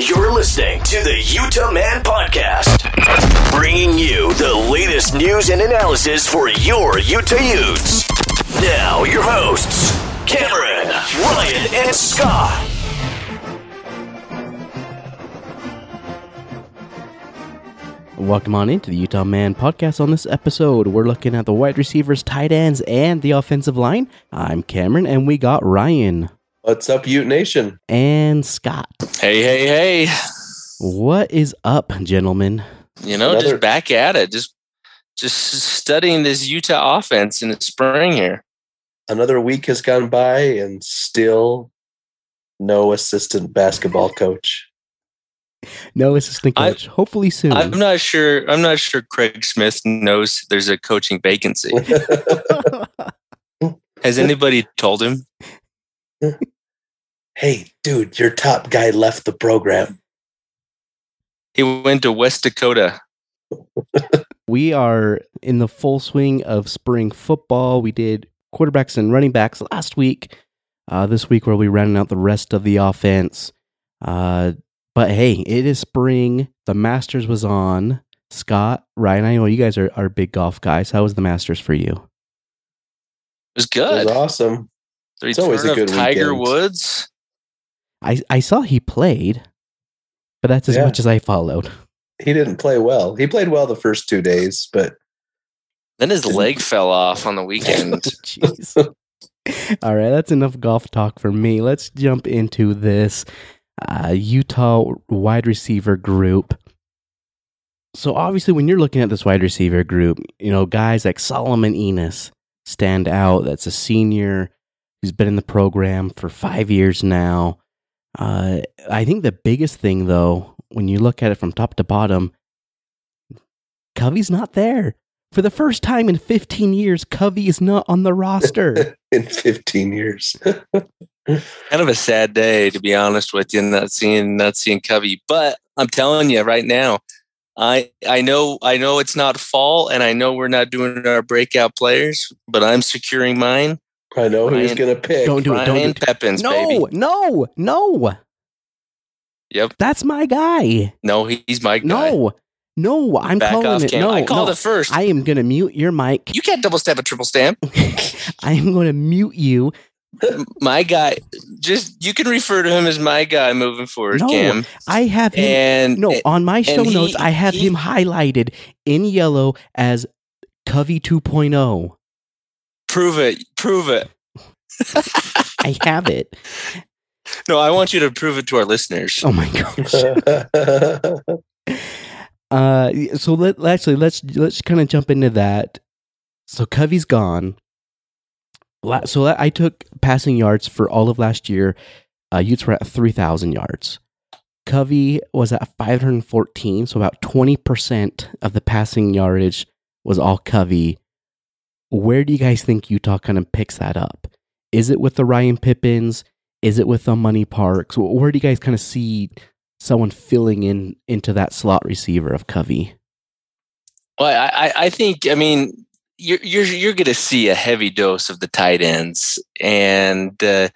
You're listening to the Utah Man Podcast, bringing you the latest news and analysis for your Utah Utes. Now, your hosts, Cameron, Ryan, and Scott. Welcome on into the Utah Man Podcast. On this episode, we're looking at the wide receivers, tight ends, and the offensive line. I'm Cameron, and we got Ryan. What's up, Ute Nation? And Scott. Hey. What is up, gentlemen? Just back at it. Just studying this Utah offense in the spring here. Another week has gone by, and still no assistant basketball coach. No assistant coach. Hopefully soon. I'm not sure Craig Smith knows there's a coaching vacancy. Has anybody told him? Hey, dude, your top guy left the program. He went to West Dakota. We are in the full swing of spring football. We did quarterbacks and running backs last week. This week we'll be rounding out the rest of the offense. But hey, it is spring. The Masters was on. Scott, Ryan, I know you guys are big golf guys. How was the Masters for you? It was good. It was awesome. It's always a good Tiger weekend. Woods. I saw he played, but that's as much as I followed. He didn't play well. He played well the first 2 days, but then his leg fell off on the weekend. Jeez. All right, that's enough golf talk for me. Let's jump into this Utah wide receiver group. So obviously when you're looking at this wide receiver group, guys like Solomon Enos stand out. That's a senior who's been in the program for 5 years now. I think the biggest thing, though, when you look at it from top to bottom, Covey's not there. For the first time in 15 years, Covey is not on the roster. In 15 years. Kind of a sad day, to be honest with you, not seeing Covey. But I'm telling you right now, I know it's not fall, and I know we're not doing our breakout players, but I'm securing mine. I know who he's going to pick. Don't do it. Ryan Pepins, baby. No. Yep. That's my guy. No, he's my guy. No, I'm calling it. No, I called it first. I am going to mute your mic. You can't double stamp a triple stamp. I am going to mute you. My guy, you can refer to him as my guy moving forward, Cam. I have him. On my show notes, I have him highlighted in yellow as Covey 2.0. Prove it. I have it. No, I want you to prove it to our listeners. Oh my gosh. So let's kind of jump into that. So Covey's gone. So I took passing yards for all of last year. Utes were at 3,000 yards. Covey was at 514, so about 20% of the passing yardage was all Covey. Where do you guys think Utah kind of picks that up? Is it with the Ryan Pippins? Is it with the Money Parks? Where do you guys kind of see someone filling into that slot receiver of Covey? Well, I think, you're going to see a heavy dose of the tight ends, and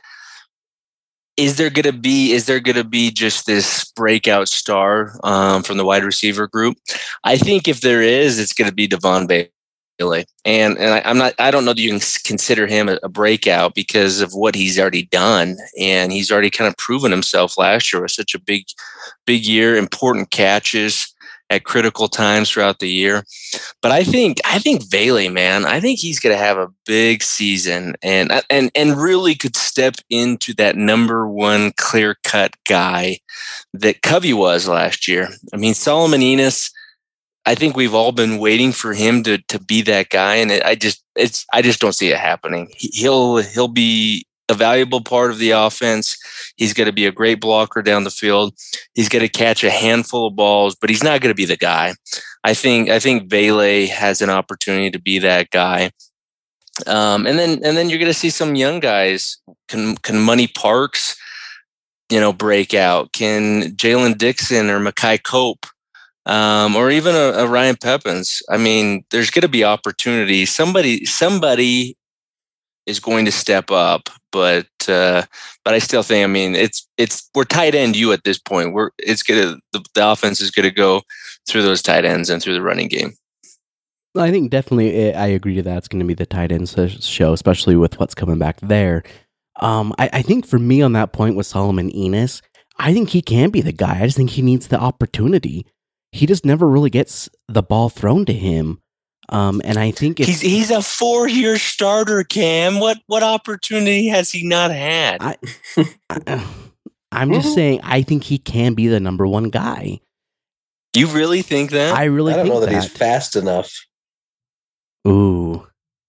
is there going to be just this breakout star from the wide receiver group? I think if there is, it's going to be Devon Bailey. And I don't know that you can consider him a breakout because of what he's already done, and he's already kind of proven himself last year with such a big year, important catches at critical times throughout the year. But I think Bailey, man, I think he's going to have a big season and really could step into that number one clear-cut guy that Covey was last year. Solomon Enos, I think we've all been waiting for him to be that guy, and I just don't see it happening. He'll be a valuable part of the offense. He's going to be a great blocker down the field. He's going to catch a handful of balls, but he's not going to be the guy. I think Bailey has an opportunity to be that guy. And then you're going to see some young guys. Can Money Parks, break out? Can Jalen Dixon or Makai Cope? Or even a Ryan Pepins. There's going to be opportunities. Somebody is going to step up, but I still think, I mean, we're tight end you at this point. The offense is gonna go through those tight ends and through the running game. I think definitely I agree to that. It's going to be the tight end show, especially with what's coming back there. I think for me on that point with Solomon Enos, I think he can be the guy. I just think he needs the opportunity. He just never really gets the ball thrown to him. And I think he's a 4-year starter, Cam. What opportunity has he not had? I'm just saying, I think he can be the number one guy. You really think that? I don't know that he's fast enough. Ooh,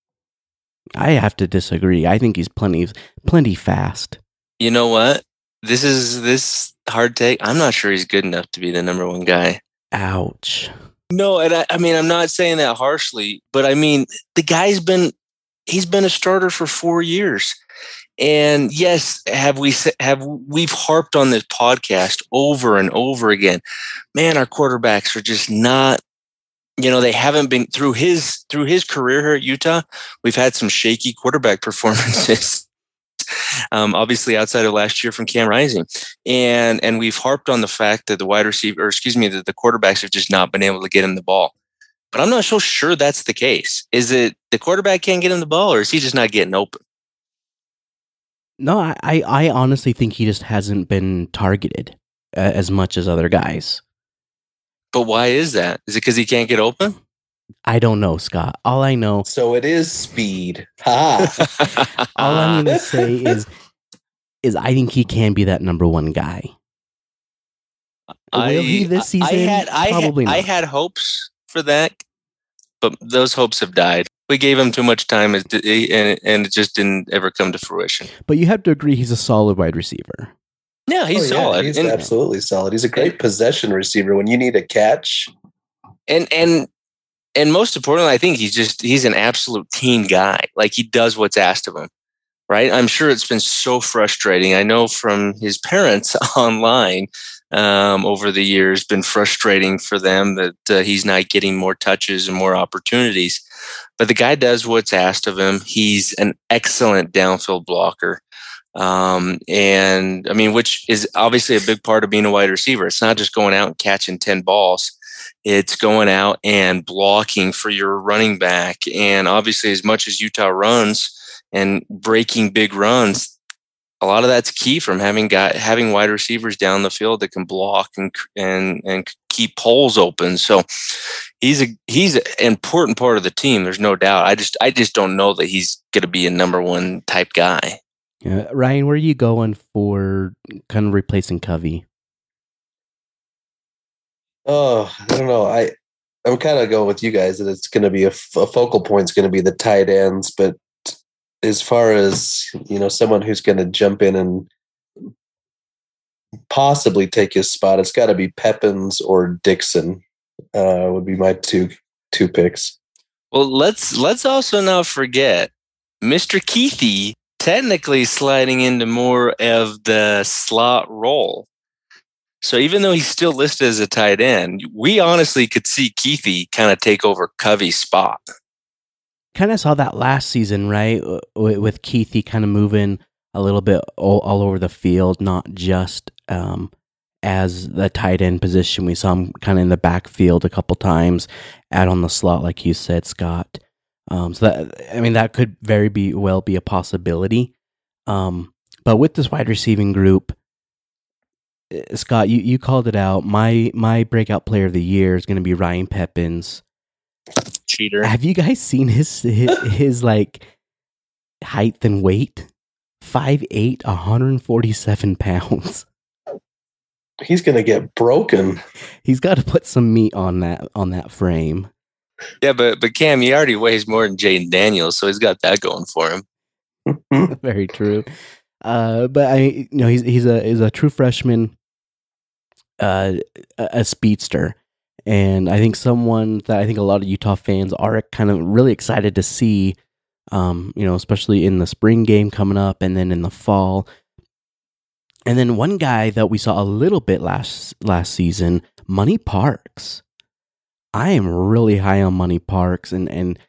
I have to disagree. I think he's plenty fast. You know what? This hard take. I'm not sure he's good enough to be the number one guy. Ouch. No, and I mean, I'm not saying that harshly, but I mean, the guy's been a starter for 4 years. And yes, we've harped on this podcast over and over again. Man, our quarterbacks are just not, they haven't been through his career here at Utah. We've had some shaky quarterback performances. Obviously outside of last year from Cam Rising. And we've harped on the fact that the that the quarterbacks have just not been able to get him the ball. But I'm not so sure that's the case. Is it the quarterback can't get him the ball, or is he just not getting open? No, I honestly think he just hasn't been targeted as much as other guys. But why is that? Is it because he can't get open? I don't know, Scott. All I know. So it is speed. Ha! All I'm going to say is I think he can be that number one guy. Will he this season? Probably not. I had hopes for that, but those hopes have died. We gave him too much time, and it just didn't ever come to fruition. But you have to agree he's a solid wide receiver. Yeah, he's solid. He's absolutely solid. He's a great possession receiver when you need a catch. And most importantly, I think he's an absolute team guy. Like, he does what's asked of him, right? I'm sure it's been so frustrating. I know from his parents online over the years, been frustrating for them that he's not getting more touches and more opportunities. But the guy does what's asked of him. He's an excellent downfield blocker. And I mean, which is obviously a big part of being a wide receiver. It's not just going out and catching 10 balls. It's going out and blocking for your running back. And obviously, as much as Utah runs and breaking big runs, a lot of that's key from having wide receivers down the field that can block and keep holes open. So he's an important part of the team. There's no doubt. I just don't know that he's going to be a number one type guy. Yeah. Ryan, where are you going for kind of replacing Covey? Oh, I don't know. I'm kind of going with you guys that it's going to be a focal point is going to be the tight ends. But as far as, someone who's going to jump in and possibly take his spot, it's got to be Peppins or Dixon would be my two picks. Well, let's also not forget Mr. Keithy technically sliding into more of the slot role. So even though he's still listed as a tight end, we honestly could see Keithy kind of take over Covey's spot. Kind of saw that last season, right? With Keithy kind of moving a little bit all over the field, not just as the tight end position. We saw him kind of in the backfield a couple times, out on the slot, like you said, Scott. So that could very well be a possibility. But with this wide receiving group, Scott, you called it out. My breakout player of the year is going to be Ryan Peppins. Cheater. Have you guys seen his like height and weight? 5'8", 147 pounds. He's going to get broken. He's got to put some meat on that frame. Yeah, but Cam, he already weighs more than Jaden Daniels, so he's got that going for him. Very true. But he's a true freshman, a speedster, and I think someone that I think a lot of Utah fans are kind of really excited to see. Especially in the spring game coming up, and then in the fall. And then one guy that we saw a little bit last season, Money Parks. I am really high on Money Parks, and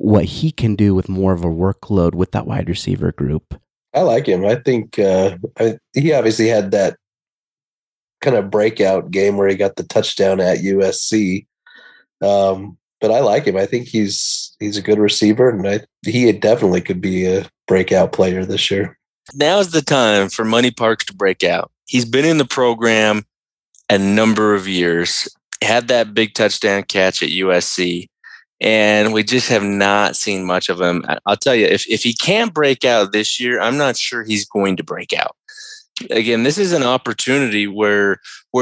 what he can do with more of a workload with that wide receiver group. I like him. I think he obviously had that kind of breakout game where he got the touchdown at USC. But I like him. I think he's a good receiver, and he definitely could be a breakout player this year. Now's the time for Money Parks to break out. He's been in the program a number of years, had that big touchdown catch at USC, and we just have not seen much of him. I'll tell you, if he can't break out this year, I'm not sure he's going to break out. Again, this is an opportunity where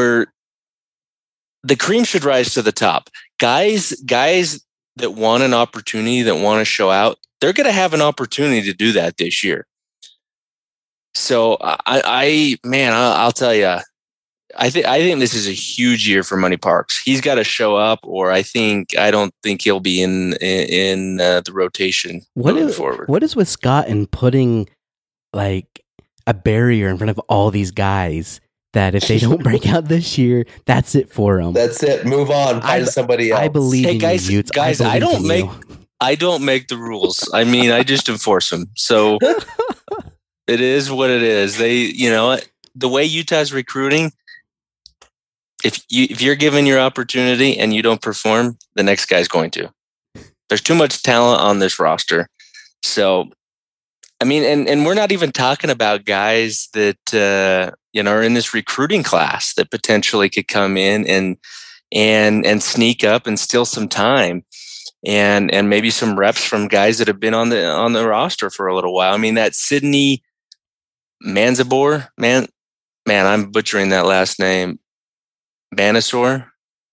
the cream should rise to the top. Guys that want an opportunity, that want to show out, they're going to have an opportunity to do that this year. So I'll tell you, I think this is a huge year for Money Parks. He's got to show up, or I don't think he'll be in the rotation moving forward. What is with Scott and putting like a barrier in front of all these guys that if they don't break out this year, that's it for them? That's it. Move on. Find somebody else. I believe in guys, you, Utes. Guys, I don't make the rules. I mean, I just enforce them. So it is what it is. The way Utah's recruiting, if you're given your opportunity and you don't perform, the next guy's going to. There's too much talent on this roster. So, I mean, and we're not even talking about guys that are in this recruiting class that potentially could come in and sneak up and steal some time and maybe some reps from guys that have been on the roster for a little while. I mean, that Sydney Manzabor, man, I'm butchering that last name. Banasor,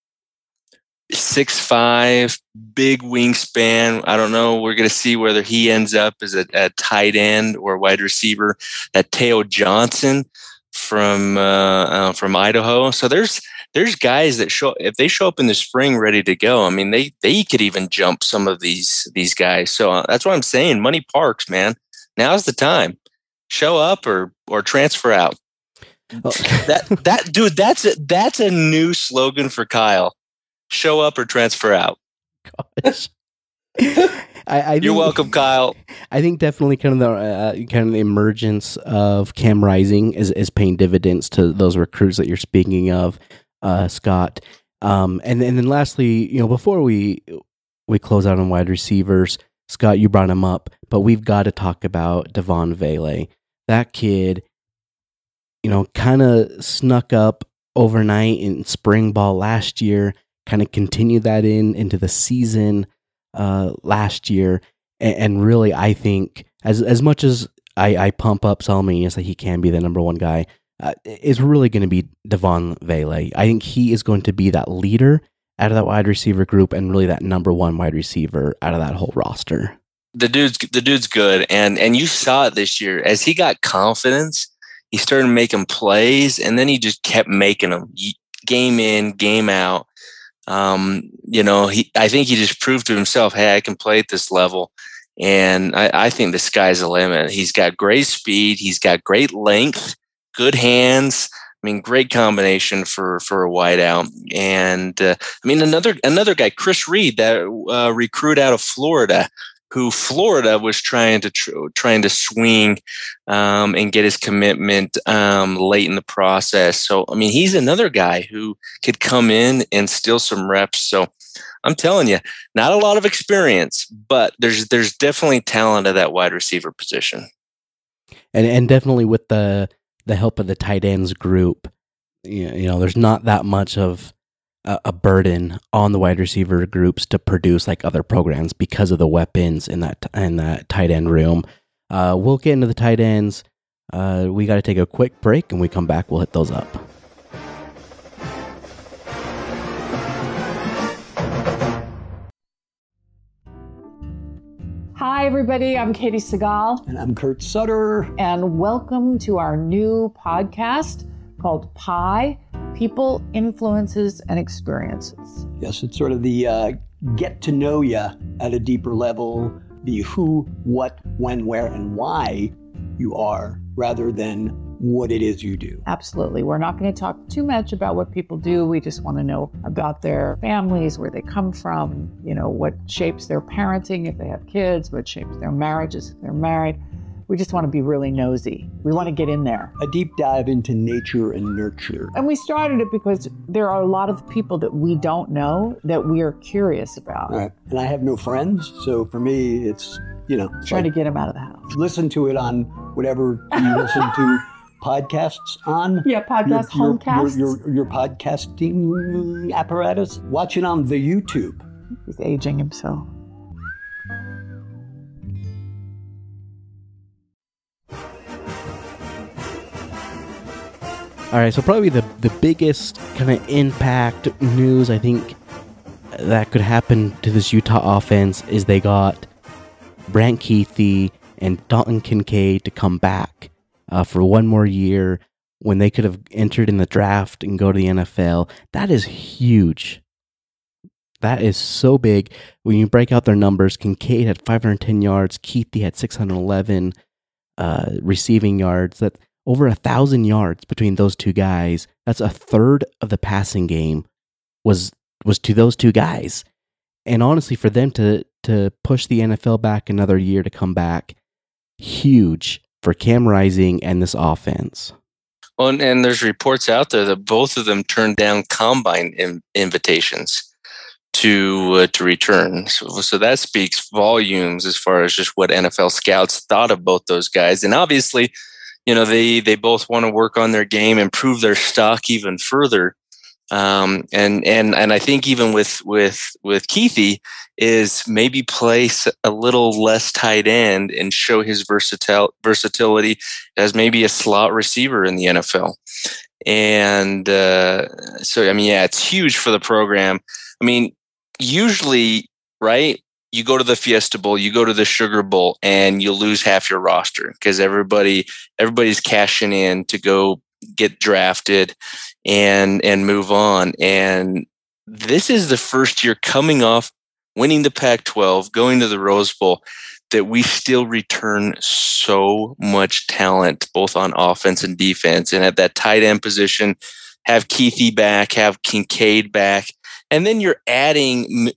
6'5", big wingspan. I don't know. We're going to see whether he ends up as a tight end or wide receiver. That Teo Johnson from Idaho. So there's guys that if they show up in the spring ready to go. I mean, they could even jump some of these guys. So that's what I'm saying. Money Parks, man. Now's the time. Show up or transfer out. Oh. That's a new slogan for Kyle. Show up or transfer out. Gosh. You're welcome, Kyle. I think definitely kind of the emergence of Cam Rising is paying dividends to those recruits that you're speaking of, Scott. And then lastly, before we close out on wide receivers, Scott, you brought him up, but we've got to talk about Devon Vele. That kid, kind of snuck up overnight in spring ball last year, kind of continued that into the season last year. And really, I think as much as I pump up Salmanius that he can be the number one guy, it's really going to be Devon Vele. I think he is going to be that leader out of that wide receiver group and really that number one wide receiver out of that whole roster. The dude's good. And you saw it this year. As he got confidence, he started making plays, and then he just kept making them game in, game out. I think he just proved to himself, hey, I can play at this level. And I think the sky's the limit. He's got great speed. He's got great length, good hands. I mean, great combination for a wideout. And another guy, Chris Reed, that recruit out of Florida, who Florida was trying to swing and get his commitment late in the process. So, I mean, he's another guy who could come in and steal some reps. So I'm telling you, not a lot of experience, but there's definitely talent at that wide receiver position. And definitely with the help of the tight ends group, there's not that much of a burden on the wide receiver groups to produce like other programs because of the weapons in that tight end room. We'll get into the tight ends. We got to take a quick break, and we come back, we'll hit those up. Hi, everybody. I'm Katie Segal. And I'm Kurt Sutter. And welcome to our new podcast called PIE, People, Influences, and Experiences. Yes, it's sort of the get to know you at a deeper level, the who, what, when, where, and why you are, rather than what it is you do. Absolutely. We're not going to talk too much about what people do. We just want to know about their families, where they come from, what shapes their parenting if they have kids, what shapes their marriages if they're married. We just want to be really nosy. We want to get in there. A deep dive into nature and nurture. And we started it because there are a lot of people that we don't know that we are curious about. Right. And I have no friends, so for me, it's, Trying to get them out of the house. Listen to it on whatever you listen to podcasts on. Yeah, podcast, homecasts. Your podcasting apparatus. Watch it on the YouTube. He's aging himself. All right, so probably the biggest kind of impact news I think that could happen to this Utah offense is they got Brant Kuithe and Dalton Kincaid to come back for one more year when they could have entered in the draft and go to the NFL. That is huge. That is so big. When you break out their numbers, Kincaid had 510 yards, Kuithe had 611 receiving yards. That over 1,000 yards between those two guys. That's a third of the passing game was to those two guys. And honestly, for them to push the NFL back another year to come back, huge for Cam Rising and this offense. Well, and there's reports out there that both of them turned down combine invitations to return. So that speaks volumes as far as just what NFL scouts thought of both those guys. And obviously, they both want to work on their game, improve their stock even further. And I think even with Kuithe is maybe place a little less tight end and show his versatility as maybe a slot receiver in the NFL. And it's huge for the program. I mean, usually, right? You go to the Fiesta Bowl, you go to the Sugar Bowl, and you lose half your roster because everybody's cashing in to go get drafted and move on. And this is the first year coming off winning the Pac-12, going to the Rose Bowl, that we still return so much talent, both on offense and defense. And at that tight end position, have Kuithe back, have Kincaid back, and then you're adding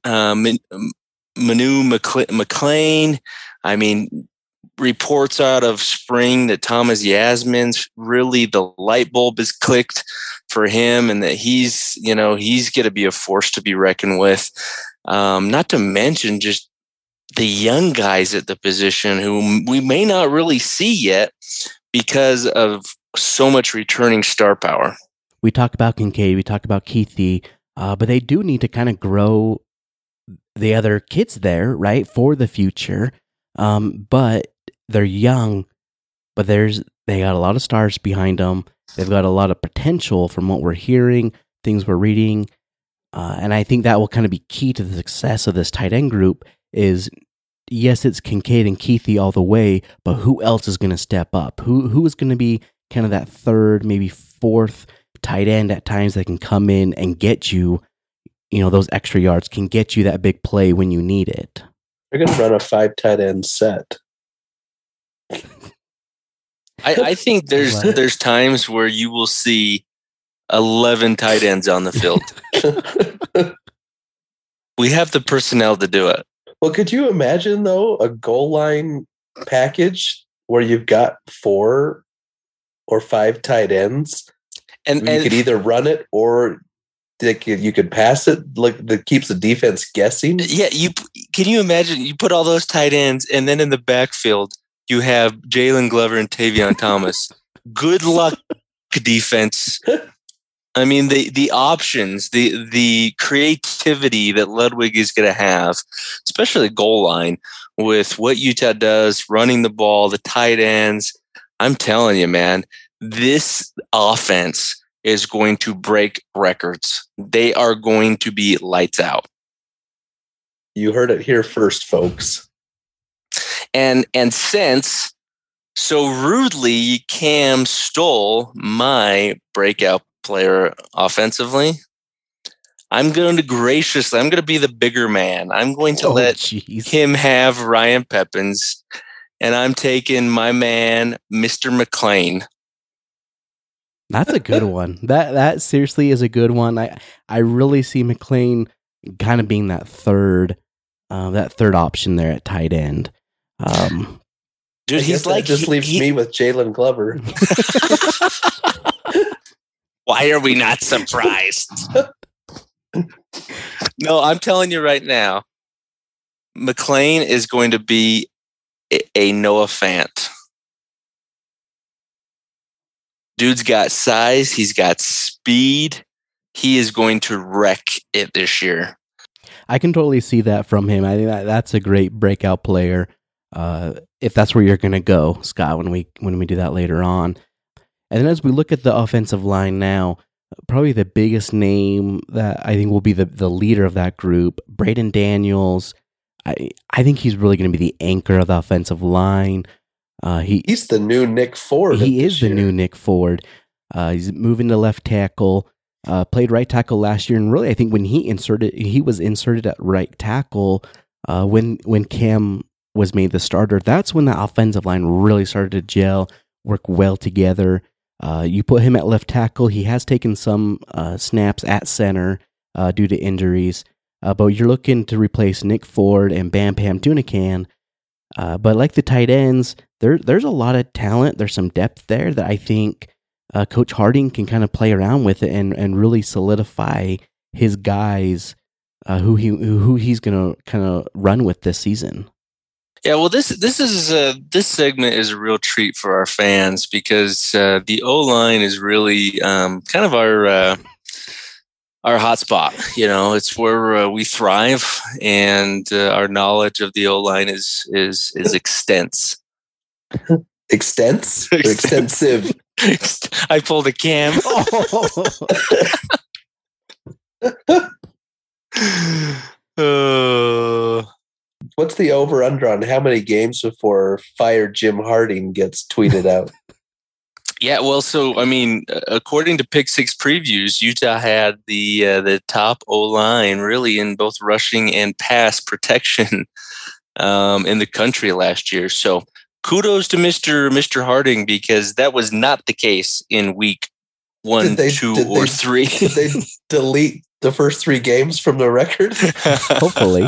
Manu McLean. I mean, reports out of spring that Thomas Yasmin's really the light bulb is clicked for him, and that he's going to be a force to be reckoned with. Not to mention just the young guys at the position who we may not really see yet because of so much returning star power. We talk about Kincaid, we talk about Kuithe, but they do need to kind of grow the other kids there, right, for the future. But they're young, but they got a lot of stars behind them. They've got a lot of potential from what we're hearing, things we're reading. And I think that will kind of be key to the success of this tight end group is, yes, it's Kincaid and Kuithe all the way, but who else is going to step up? Who is going to be kind of that third, maybe fourth tight end at times that can come in and get you, those extra yards, can get you that big play when you need it. They're going to run a 5 tight end set. I think there's times where you will see 11 tight ends on the field. We have the personnel to do it. Well, could you imagine, though, a goal line package where you've got 4 or 5 tight ends? And you could either run it or you could pass it, like that keeps the defense guessing. Yeah, can you imagine? You put all those tight ends, and then in the backfield you have Jalen Glover and Tavion Thomas. Good luck, defense. I mean, the options, the creativity that Ludwig is going to have, especially goal line, with what Utah does, running the ball, the tight ends. I'm telling you, man, this offense is going to break records. They are going to be lights out. You heard it here first, folks. And since so rudely Cam stole my breakout player offensively, I'm going to be the bigger man. I'm going to let him have Ryan Pepins, and I'm taking my man, Mr. McLean, That's a good one. That seriously is a good one. I really see McLean kind of being that third option there at tight end. Dude, he's like just leaves me with Jalen Glover. Why are we not surprised? No, I'm telling you right now, McLean is going to be a Noah Fant. Dude's got size. He's got speed. He is going to wreck it this year. I can totally see that from him. I think that's a great breakout player. If that's where you're going to go, Scott, when we do that later on. And then as we look at the offensive line now, probably the biggest name that I think will be the leader of that group, Braden Daniels. I think he's really going to be the anchor of the offensive line. He's the new Nick Ford. He is the new Nick Ford. He's moving to left tackle. Played right tackle last year, and really, I think when he was inserted at right tackle when Cam was made the starter. That's when the offensive line really started to gel, work well together. You put him at left tackle. He has taken some snaps at center due to injuries, but you're looking to replace Nick Ford and Bam Pam Tunican. But like the tight ends, there's a lot of talent. There's some depth there that I think Coach Harding can kind of play around with it and really solidify his guys who he's going to kind of run with this season. Yeah, well, this segment is a real treat for our fans because the O-line is really kind of our hot spot. You know, it's where we thrive, and our knowledge of the O-line is extensive. Extensive. I pulled a Cam. What's the over-under on how many games before fired Jim Harding gets tweeted out? Yeah, well, so I mean, according to Pick Six previews, Utah had the top O-line really in both rushing and pass protection in the country last year. So kudos to Mr. Harding, because that was not the case in week 1, 2, or 3. Did they delete the first 3 games from the record? Hopefully.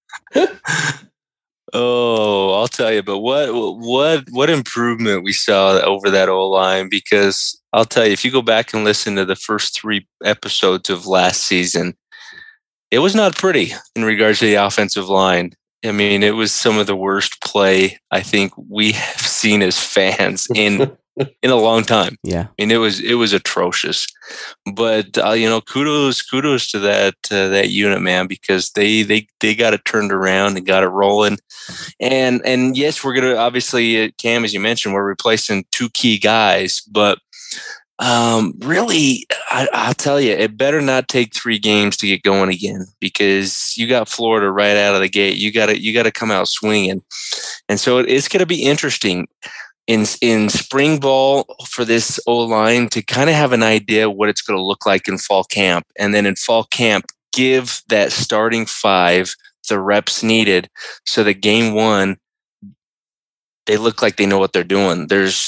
Oh, I'll tell you, but what improvement we saw over that O-line, because I'll tell you, if you go back and listen to the first 3 episodes of last season, it was not pretty in regards to the offensive line. I mean, it was some of the worst play I think we have seen as fans in a long time. Yeah. I mean, it was atrocious, but kudos to that unit, man, because they got it turned around and got it rolling. And yes, we're going to obviously, Cam, as you mentioned, we're replacing 2 key guys, but really, I'll tell you, it better not take 3 games to get going again, because you got Florida right out of the gate. You got to come out swinging. And so it's going to be interesting in spring ball for this O-line to kind of have an idea what it's going to look like in fall camp. And then in fall camp, give that starting 5 the reps needed so that game 1, they look like they know what they're doing. There's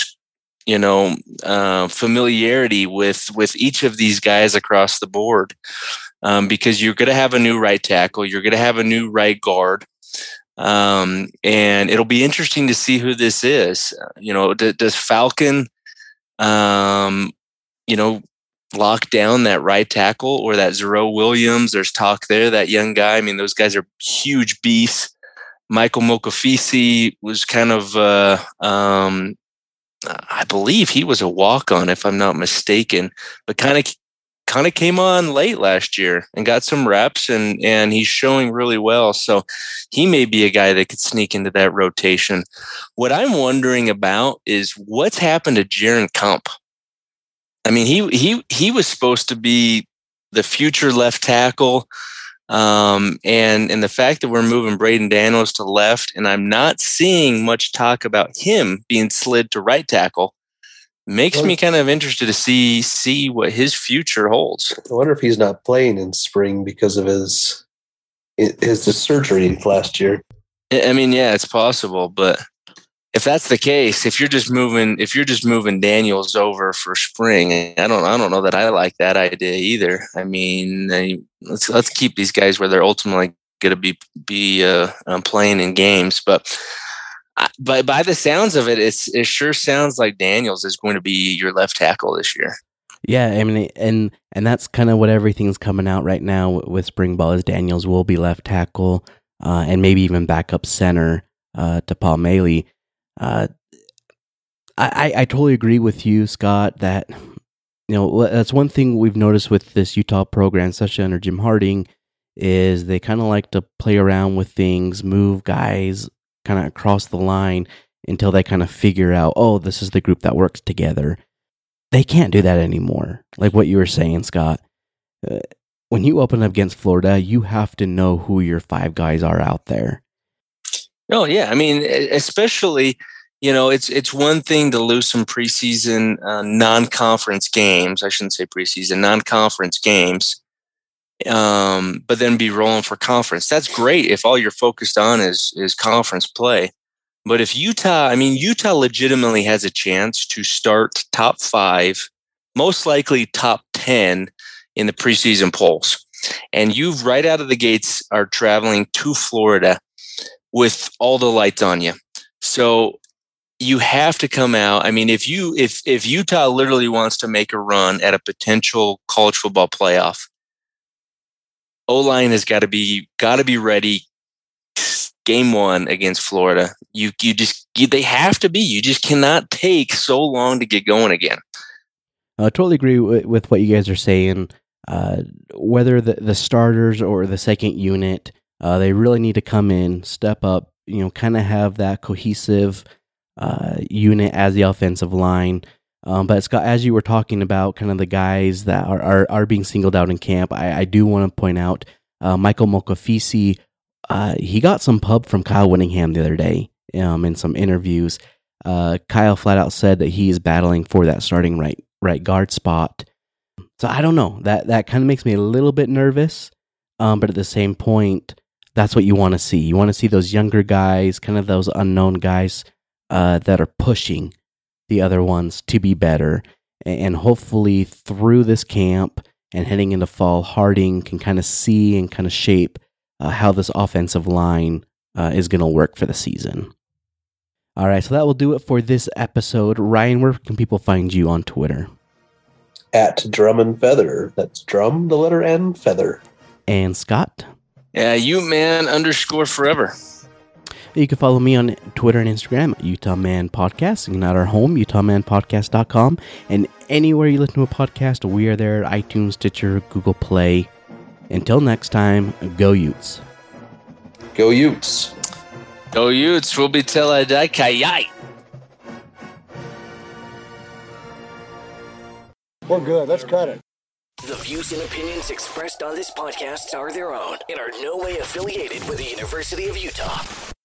familiarity with each of these guys across the board, because you're going to have a new right tackle. You're going to have a new right guard. And it'll be interesting to see who this is. Does Falcon, lock down that right tackle, or that Zero Williams? There's talk there, that young guy. I mean, those guys are huge beasts. Michael Mokafisi was kind of, I believe he was a walk-on, if I'm not mistaken, but kind of came on late last year and got some reps, and he's showing really well. So he may be a guy that could sneak into that rotation. What I'm wondering about is what's happened to Jaron Kump. I mean, he was supposed to be the future left tackle. And the fact that we're moving Braden Daniels to left, and I'm not seeing much talk about him being slid to right tackle, makes me kind of interested to see what his future holds. I wonder if he's not playing in spring because of his surgery last year. I mean, yeah, it's possible, but if that's the case, if you're just moving Daniels over for spring, I don't know that I like that idea either. I mean, let's keep these guys where they're ultimately going to be playing in games. But by the sounds of it, it sure sounds like Daniels is going to be your left tackle this year. Yeah, I mean, and that's kind of what everything's coming out right now with spring ball is Daniels will be left tackle and maybe even backup center to Paul Maley. I totally agree with you, Scott, that, that's one thing we've noticed with this Utah program, especially under Jim Harding, is they kind of like to play around with things, move guys kind of across the line until they kind of figure out, oh, this is the group that works together. They can't do that anymore. Like what you were saying, Scott. When you open up against Florida, you have to know who your 5 guys are out there. Oh, yeah. I mean, especially, it's one thing to lose some preseason non-conference games. I shouldn't say preseason, non-conference games, but then be rolling for conference. That's great if all you're focused on is conference play. But if Utah legitimately has a chance to start top 5, most likely top 10 in the preseason polls, and you right out of the gates are traveling to Florida with all the lights on you. So you have to come out. I mean, if Utah literally wants to make a run at a potential college football playoff, O-line has got to be ready. Game 1 against Florida, they have to be. You just cannot take so long to get going again. I totally agree with what you guys are saying. Whether the starters or the second unit, they really need to come in, step up, kind of have that cohesive unit as the offensive line. But Scott, as you were talking about kind of the guys that are being singled out in camp, I do want to point out Michael Mokafisi. He got some pub from Kyle Whittingham the other day in some interviews. Kyle flat out said that he is battling for that starting right guard spot. So I don't know. That kind of makes me a little bit nervous. But at the same point, that's what you want to see. You want to see those younger guys, kind of those unknown guys that are pushing the other ones to be better. And hopefully through this camp and heading into fall, Harding can kind of see and kind of shape how this offensive line is going to work for the season. All right, so that will do it for this episode. Ryan, where can people find you on Twitter? At Drum and Feather. That's drum, the letter N, feather. And Scott? Yeah, _forever. You can follow me on Twitter and Instagram at Utah Man Podcast, and at our home, utahmanpodcast.com. And anywhere you listen to a podcast, we are there, iTunes, Stitcher, Google Play. Until next time, go Utes. Go Utes. Go Utes. We'll be till I die. Kayai. We're good. Let's cut it. The views and opinions expressed on this podcast are their own and are no way affiliated with the University of Utah.